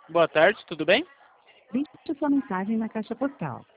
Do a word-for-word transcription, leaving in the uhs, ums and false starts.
Boa tarde, tudo bem? Deixe sua mensagem na caixa postal.